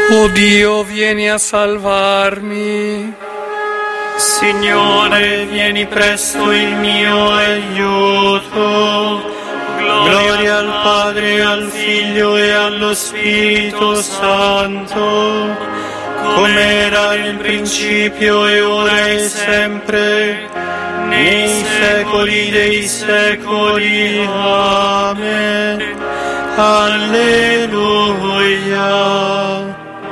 O Dio, vieni a salvarmi. Signore, vieni presto in mio aiuto. Gloria al Padre, al Figlio e allo Spirito Santo, come era nel principio e ora e sempre, nei secoli dei secoli. Amen. Alleluia.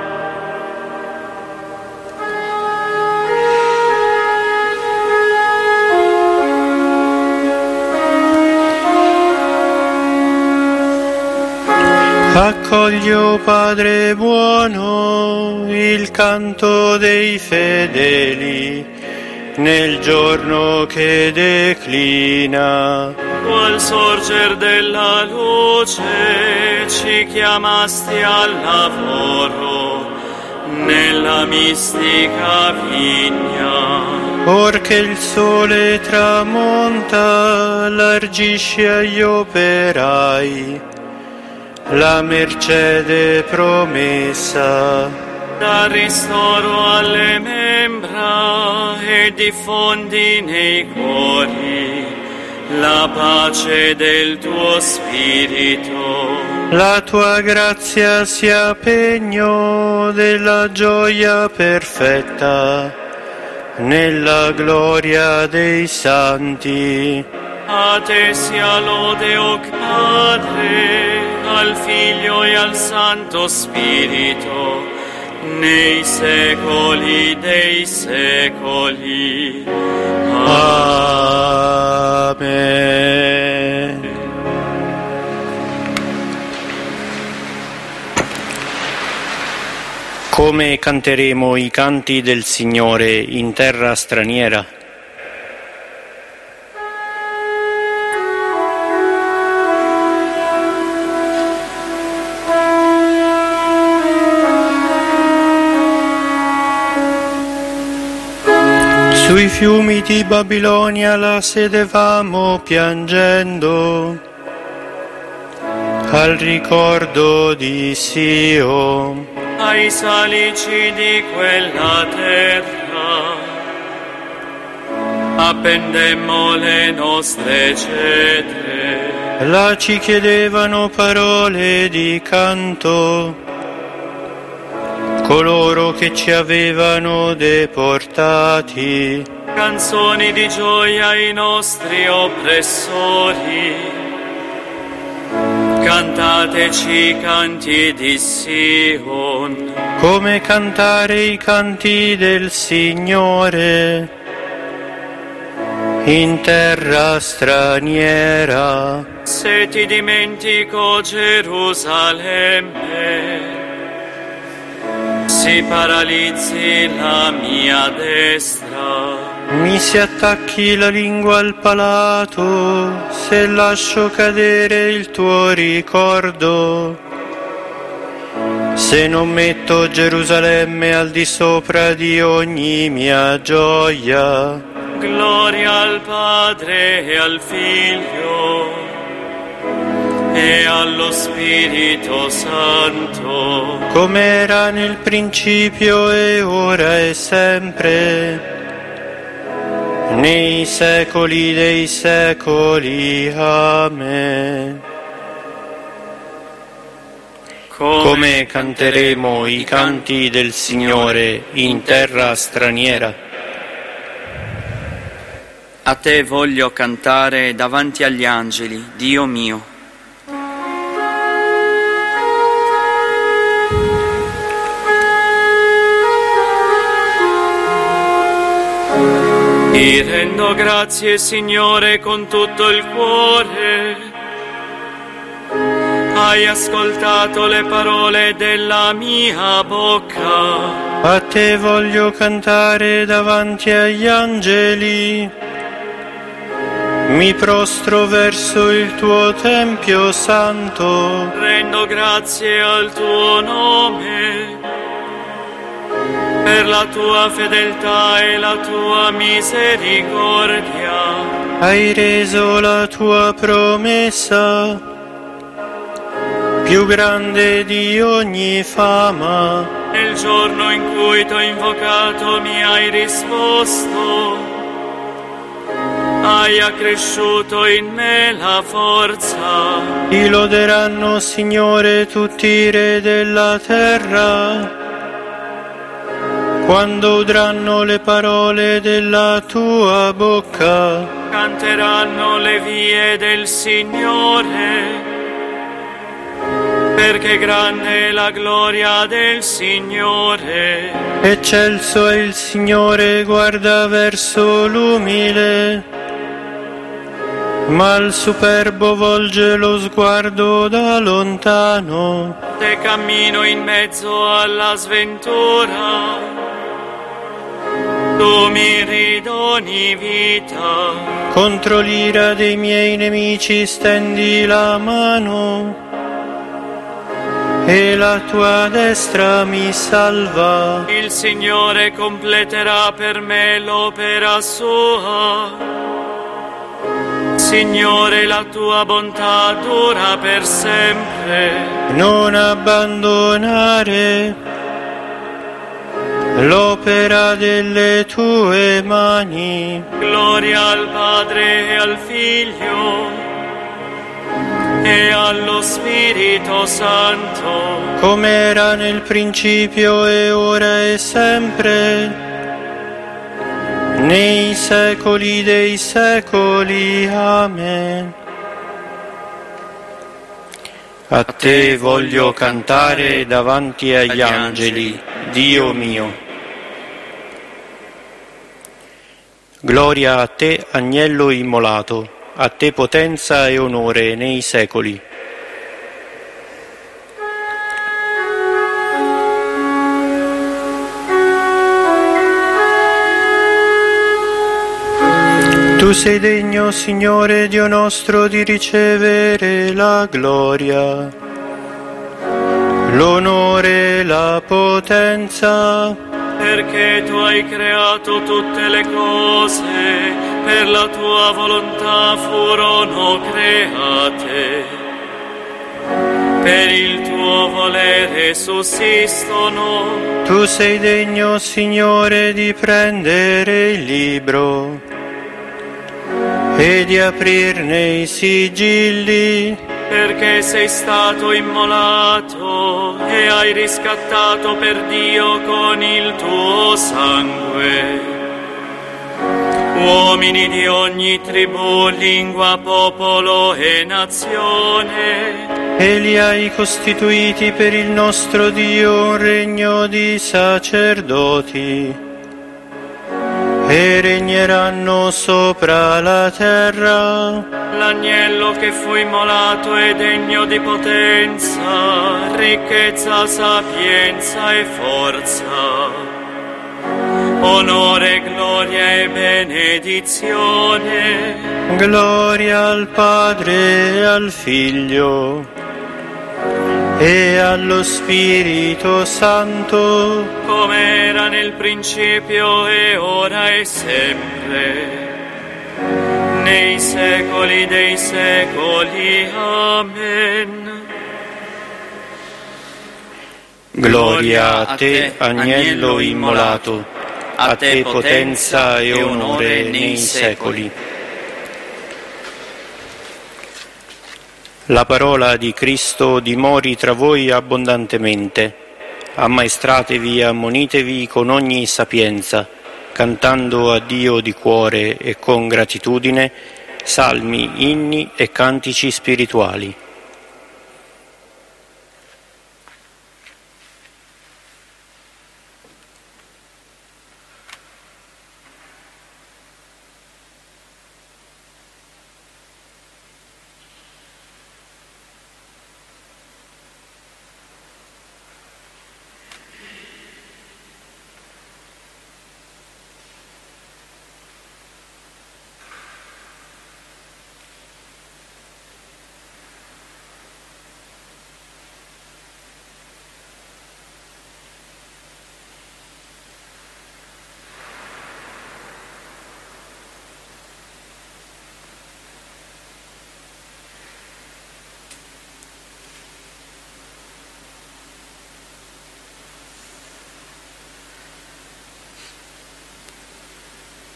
Accoglio, Padre buono, il canto dei fedeli nel giorno che declina. Al sorger della luce ci chiamasti al lavoro nella mistica vigna. Or che il sole tramonta, largisci agli operai la mercede promessa. Da ristoro alle membra e diffondi nei cuori la pace del tuo spirito. La tua grazia sia pegno della gioia perfetta nella gloria dei santi. A te sia lode, o Padre, al Figlio e al Santo Spirito, nei secoli dei secoli. Amen. Come canteremo i canti del Signore in terra straniera? Sui fiumi di Babilonia la sedevamo piangendo, al ricordo di Sion. Ai salici di quella terra appendemmo le nostre cetre. Là ci chiedevano parole di canto coloro che ci avevano deportati. Canzoni di gioia ai nostri oppressori. Cantateci canti di Sion. Come cantare i canti del Signore in terra straniera. Se ti dimentico, Gerusalemme, si paralizzi la mia destra. Mi si attacchi la lingua al palato se lascio cadere il tuo ricordo. Se non metto Gerusalemme al di sopra di ogni mia gioia. Gloria al Padre e al Figlio e allo Spirito Santo, come era nel principio e ora e sempre, nei secoli dei secoli. Amen. Come canteremo i canti del Signore in terra straniera? A te voglio cantare davanti agli angeli, Dio mio. Ti rendo grazie, Signore, con tutto il cuore. Hai ascoltato le parole della mia bocca. A te voglio cantare davanti agli angeli. Mi prostro verso il tuo Tempio santo. Rendo grazie al tuo nome per la tua fedeltà e la tua misericordia. Hai reso la tua promessa più grande di ogni fama. Nel giorno in cui t'ho invocato mi hai risposto. Hai accresciuto in me la forza. Ti loderanno, Signore, tutti i re della terra, quando udranno le parole della tua bocca. Canteranno le vie del Signore, perché grande è la gloria del Signore. Eccelso è il Signore, guarda verso l'umile, ma al superbo volge lo sguardo da lontano. Se cammino in mezzo alla sventura, tu mi ridoni vita. Contro l'ira dei miei nemici stendi la mano, e la tua destra mi salva. Il Signore completerà per me l'opera sua. Signore, la tua bontà dura per sempre. Non abbandonare l'opera delle tue mani. Gloria al Padre e al Figlio e allo Spirito Santo, come era nel principio e ora e sempre, nei secoli dei secoli. Amen. A te voglio cantare davanti agli angeli, Dio mio. Gloria a te, agnello immolato, a te potenza e onore nei secoli. Tu sei degno, Signore Dio nostro, di ricevere la gloria, l'onore e la potenza, perché tu hai creato tutte le cose, per la tua volontà furono create, per il tuo volere sussistono. Tu sei degno, Signore, di prendere il libro e di aprirne i sigilli, perché sei stato immolato e hai riscattato per Dio con il tuo sangue uomini di ogni tribù, lingua, popolo e nazione, e li hai costituiti per il nostro Dio un regno di sacerdoti, e regneranno sopra la terra. L'agnello che fu immolato è degno di potenza, ricchezza, sapienza e forza, onore, gloria e benedizione. Gloria al Padre e al Figlio e allo Spirito Santo, come era nel principio e ora e sempre, nei secoli dei secoli. Amen. Gloria a te, agnello immolato, a te potenza e onore nei secoli. La parola di Cristo dimori tra voi abbondantemente. Ammaestratevi e ammonitevi con ogni sapienza, cantando a Dio di cuore e con gratitudine salmi, inni e cantici spirituali.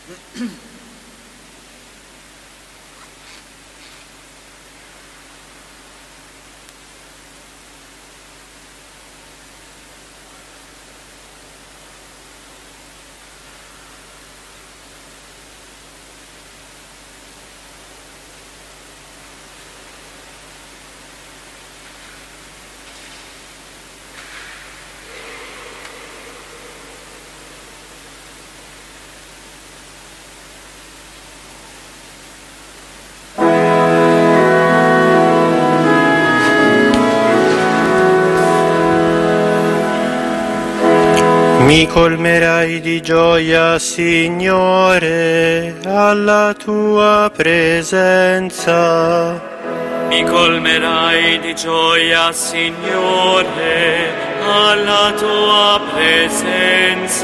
Mi colmerai di gioia, Signore, alla tua presenza. Mi colmerai di gioia, Signore, alla tua presenza.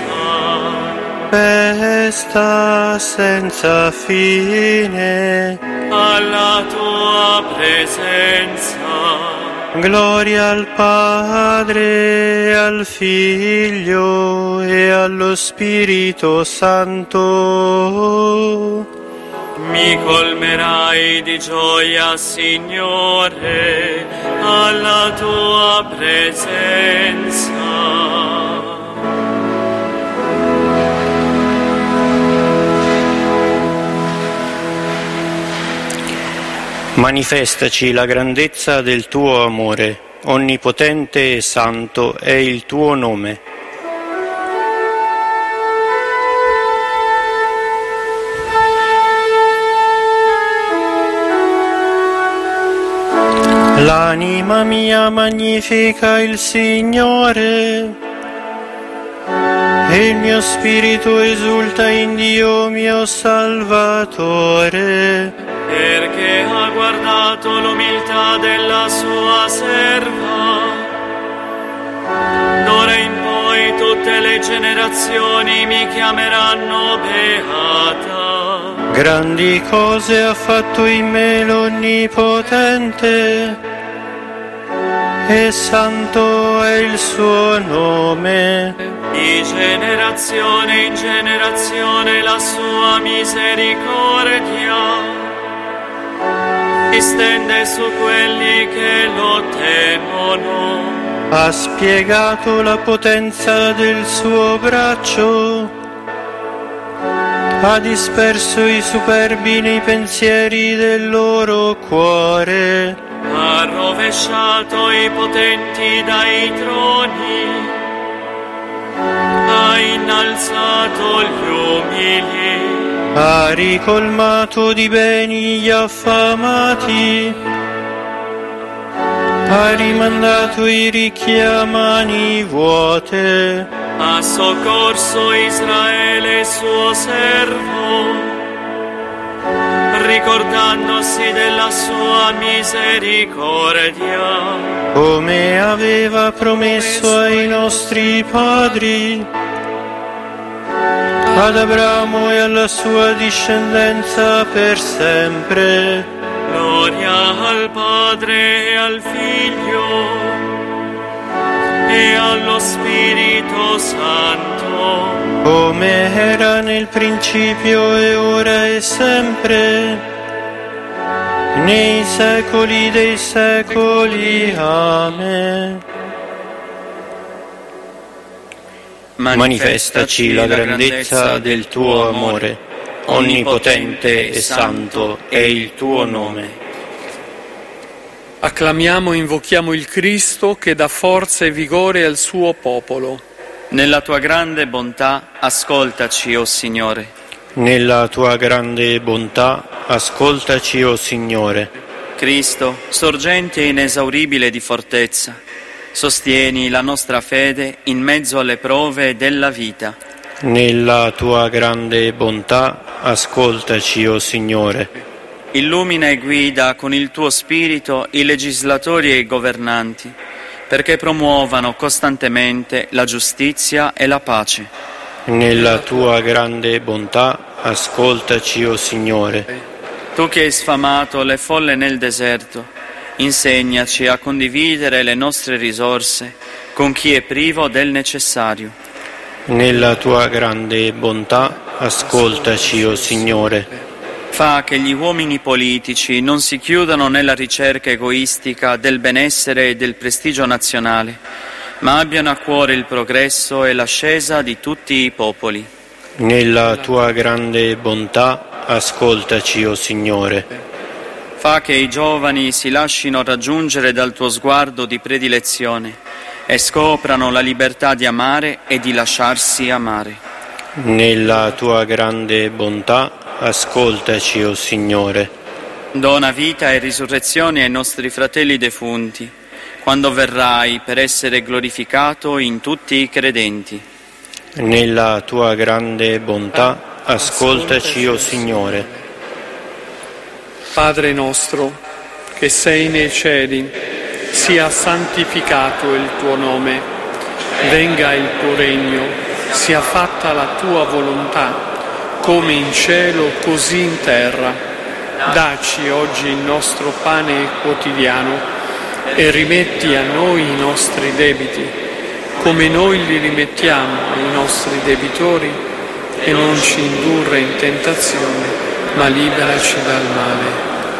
Festa senza fine, alla tua presenza. Gloria al Padre, al Figlio e allo Spirito Santo. Mi colmerai di gioia, Signore, alla tua presenza. Manifestaci la grandezza del tuo amore, onnipotente e santo è il tuo nome. L'anima mia magnifica il Signore, e il mio spirito esulta in Dio mio Salvatore, perché ha guardato l'umiltà della sua serva. D'ora in poi tutte le generazioni mi chiameranno beata. Grandi cose ha fatto in me l'Onnipotente, e santo è il suo nome. Di generazione in generazione la sua misericordia stende su quelli che lo temono. Ha spiegato la potenza del suo braccio, ha disperso i superbi nei pensieri del loro cuore. Ha rovesciato i potenti dai troni, ha innalzato gli umili. Ha ricolmato di beni gli affamati, ha rimandato i ricchi a mani vuote. Ha soccorso Israele suo servo, ricordandosi della sua misericordia, come aveva promesso ai nostri padri, ad Abramo e alla sua discendenza per sempre. Gloria al Padre e al Figlio e allo Spirito Santo, come era nel principio e ora e sempre, nei secoli dei secoli. Amen. Manifestaci la grandezza del tuo amore, onnipotente e santo è il tuo nome. Acclamiamo e invochiamo il Cristo che dà forza e vigore al suo popolo. Nella tua grande bontà ascoltaci, o Signore. Nella tua grande bontà ascoltaci, o Signore. Cristo, sorgente inesauribile di fortezza, sostieni la nostra fede in mezzo alle prove della vita. Nella tua grande bontà ascoltaci, o Signore. Illumina e guida con il tuo spirito i legislatori e i governanti, perché promuovano costantemente la giustizia e la pace. Nella tua grande bontà ascoltaci, o Signore. Tu che hai sfamato le folle nel deserto, insegnaci a condividere le nostre risorse con chi è privo del necessario. Nella tua grande bontà ascoltaci, o Signore. Fa che gli uomini politici non si chiudano nella ricerca egoistica del benessere e del prestigio nazionale, ma abbiano a cuore il progresso e l'ascesa di tutti i popoli. Nella tua grande bontà, ascoltaci, o Signore. Fa che i giovani si lascino raggiungere dal tuo sguardo di predilezione e scoprano la libertà di amare e di lasciarsi amare. Nella tua grande bontà, ascoltaci, o Signore. Dona vita e risurrezione ai nostri fratelli defunti, quando verrai per essere glorificato in tutti i credenti. Nella tua grande bontà, ascoltaci, o Signore. Padre nostro, che sei nei cieli, sia santificato il tuo nome, venga il tuo regno, sia fatta la tua volontà, come in cielo così in terra. Dacci oggi il nostro pane quotidiano e rimetti a noi i nostri debiti, come noi li rimettiamo ai nostri debitori, e non ci indurre in tentazione, ma liberaci dal male.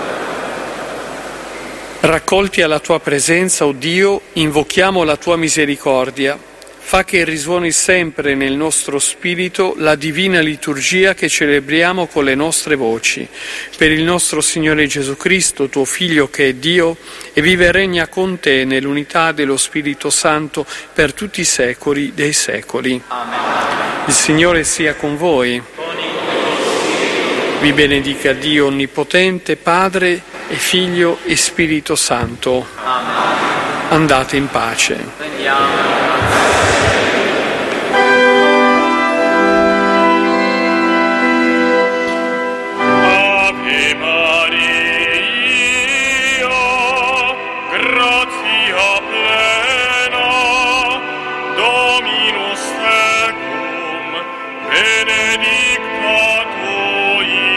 Raccolti alla tua presenza, o Dio, invochiamo la tua misericordia. Fa che risuoni sempre nel nostro spirito la divina liturgia che celebriamo con le nostre voci. Per il nostro Signore Gesù Cristo, tuo Figlio che è Dio, e vive e regna con te nell'unità dello Spirito Santo per tutti i secoli dei secoli. Amen. Il Signore sia con voi. Vi benedica Dio Onnipotente, Padre e Figlio e Spirito Santo. Amen. Andate in pace. Prendiamo. Benedicta tu